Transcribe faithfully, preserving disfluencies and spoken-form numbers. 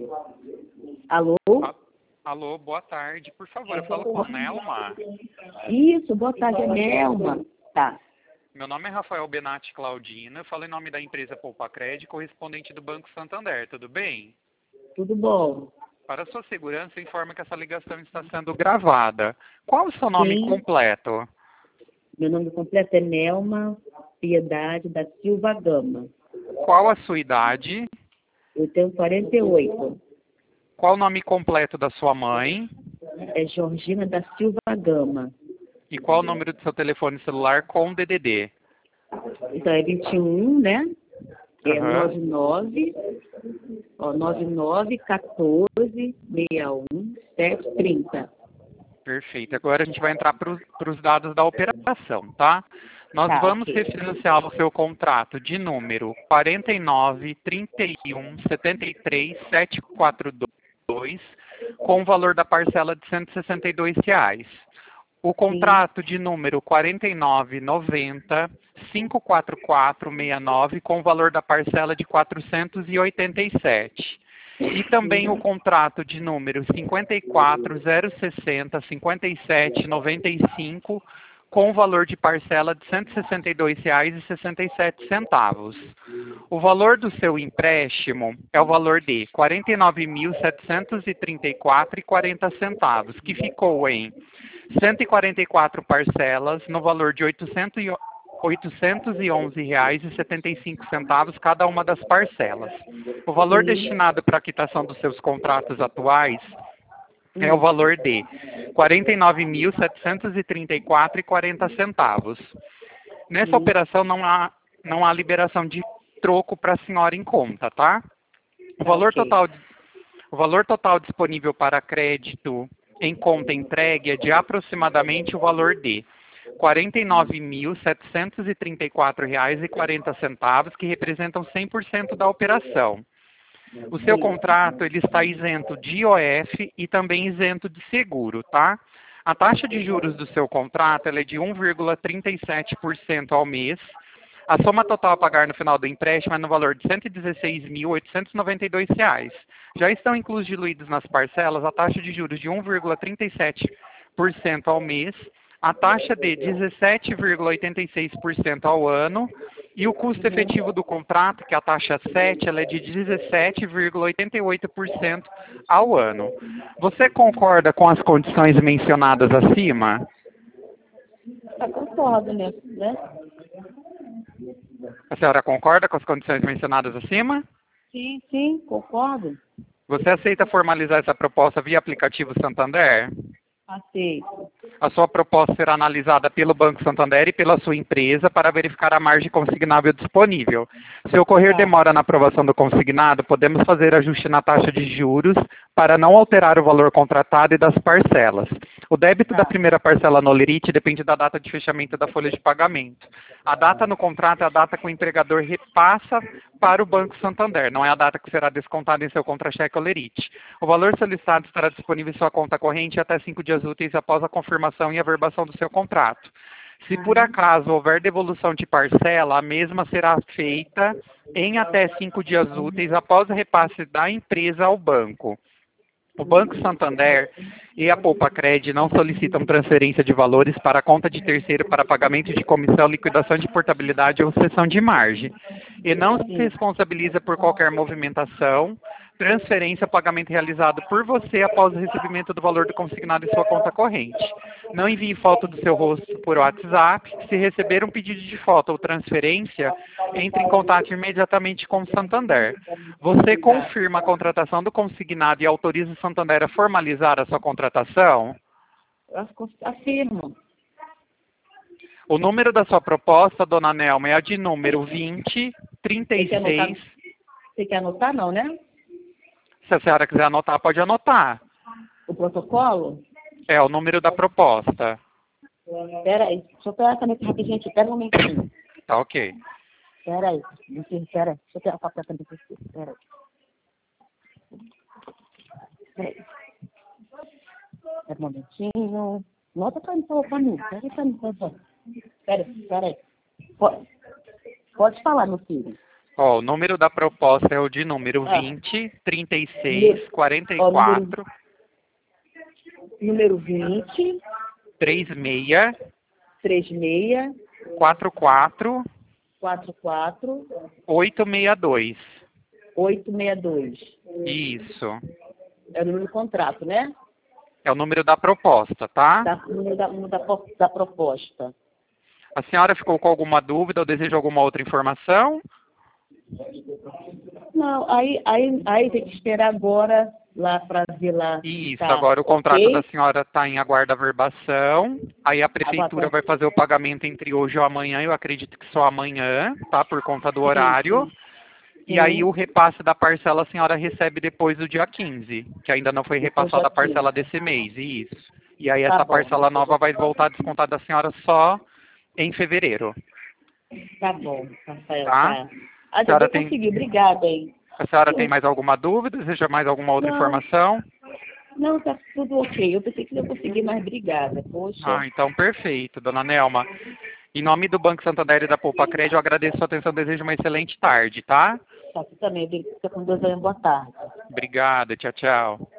Alô? A- Alô, boa tarde. Por favor, eu falo com a Nelma. Isso, boa tarde, é Nelma. Tá. Meu nome é Rafael Benatti Claudina. Eu falo em nome da empresa Poupa Crédito, correspondente do Banco Santander. Tudo bem? Tudo bom? Para sua segurança, informa que essa ligação está sendo gravada. Qual o seu nome Sim. completo? Meu nome completo é Nelma Piedade da Silva Gama. Qual a sua idade? Eu tenho quarenta e oito. Qual o nome completo da sua mãe? É Georgina da Silva Gama. E qual o número do seu telefone celular com D D D? Então é vinte e um, né? É Aham. noventa e nove, ó, noventa e nove, quatorze, sessenta e um, sete, trinta. Perfeito. Agora a gente vai entrar para os dados da operação, tá? Nós Tá, vamos ok. refinanciar o seu contrato de número quarenta e nove, trinta e um, setenta e três, setecentos e quarenta e dois com o valor da parcela de cento e sessenta e dois reais. O contrato de número quarenta e nove, noventa, quinhentos e quarenta e quatro, sessenta e nove com o valor da parcela de quatrocentos e oitenta e sete. E também o contrato de número cinquenta e quatro, zero sessenta, cinquenta e sete, noventa e cinco com o valor de parcela de cento e sessenta e dois reais e sessenta e sete centavos. O valor do seu empréstimo é o valor de quarenta e nove mil, setecentos e trinta e quatro reais e quarenta centavos, que ficou em cento e quarenta e quatro parcelas no valor de oitocentos e oitocentos e onze reais e setenta e cinco centavos cada uma das parcelas. O valor destinado para a quitação dos seus contratos atuais é o valor de quarenta e nove mil, setecentos e trinta e quatro reais e quarenta centavos. Nessa operação não há, não há liberação de troco para a senhora em conta, tá? O valor total, o valor total disponível para crédito em conta entregue é de aproximadamente o valor de quarenta e nove mil, setecentos e trinta e quatro reais e quarenta centavos, que representam cem por cento da operação. O seu contrato ele está isento de I O F e também isento de seguro, tá? A taxa de juros do seu contrato ela é de um vírgula trinta e sete por cento ao mês. A soma total a pagar no final do empréstimo é no valor de cento e dezesseis mil, oitocentos e noventa e dois reais. Já estão inclusos diluídos nas parcelas a taxa de juros de um vírgula trinta e sete por cento ao mês, a taxa de dezessete vírgula oitenta e seis por cento ao ano e o custo efetivo do contrato, que é a taxa sete, ela é de dezessete vírgula oitenta e oito por cento ao ano. Você concorda com as condições mencionadas acima? Eu concordo, né? né? A senhora concorda com as condições mencionadas acima? Sim, sim, concordo. Você aceita formalizar essa proposta via aplicativo Santander? Aceito. A sua proposta será analisada pelo Banco Santander e pela sua empresa para verificar a margem consignável disponível. Se ocorrer demora na aprovação do consignado, podemos fazer ajuste na taxa de juros para não alterar o valor contratado e das parcelas. O débito da primeira parcela no Lerite depende da data de fechamento da folha de pagamento. A data no contrato é a data que o empregador repassa para o Banco Santander, não é a data que será descontada em seu contra-cheque ou Lerite. O valor solicitado estará disponível em sua conta corrente até cinco dias úteis após a confirmação e averbação do seu contrato. Se por acaso houver devolução de parcela, a mesma será feita em até cinco dias úteis após o repasse da empresa ao banco. O Banco Santander e a Poupa Cred não solicitam transferência de valores para a conta de terceiro para pagamento de comissão, liquidação de portabilidade ou cessão de margem. E não se responsabiliza por qualquer movimentação, transferência ou pagamento realizado por você após o recebimento do valor do consignado em sua conta corrente. Não envie foto do seu rosto por WhatsApp. Se receber um pedido de foto ou transferência, entre em contato imediatamente com o Santander. Você confirma a contratação do consignado e autoriza o Santander a formalizar a sua contratação? Afirmo. O número da sua proposta, dona Nelma, é a de número vinte, trinta e seis. Você quer anotar, não, né? Se a senhora quiser anotar, pode anotar. O protocolo? É, o número da proposta. Espera aí, deixa eu pegar a caneta rapidinho aqui, espera um momentinho. Tá ok. Espera aí, espera aí, deixa eu pegar a caneta aqui, espera aí. Espera aí. Espera um momentinho. Nota pra mim, pra mim, espera aí pra mim, por favor. Espera aí, espera aí. Pode, pode falar, meu filho. Ó, o número da proposta é o de número Ah. vinte, trinta e seis, quarenta e Ó, quatro, número vinte, trinta e seis, trinta e seis, quarenta e quatro, quarenta e quatro, oitocentos e sessenta e dois. oitocentos e sessenta e dois. Isso. É o número do contrato, né? É o número da proposta, tá? Da, o número da, o número da, po- da proposta. A senhora ficou com alguma dúvida ou deseja alguma outra informação? Não, aí, aí, aí tem que esperar agora lá para ver lá. se Isso, tá agora o contrato ok. da senhora está em aguarda verbação. Aí a prefeitura Agora- vai fazer o pagamento entre hoje ou amanhã. Eu acredito que só amanhã, tá? Por conta do horário. Sim, E sim. aí o repasse da parcela a senhora recebe depois do dia quinze, que ainda não foi Depois repassada do a parcela dia desse mês. Isso. E aí Tá essa bom. parcela nova vai voltar a descontar da senhora só em fevereiro, Tá bom, Rafael, tá? tá. A Ah, já senhora vou tem, conseguir. Obrigada, hein? a senhora tem mais alguma dúvida? Deseja mais alguma outra Não, informação? não, tá tudo ok. Eu pensei que não ia conseguir, mas obrigada. Poxa, Ah, então perfeito, dona Nelma. Em nome do Banco Santander e da Poupa Crédito, eu agradeço a sua atenção e desejo uma excelente tarde, tá? tá aqui também. Fica com Deus aí. Boa tarde. Obrigada, tchau, tchau.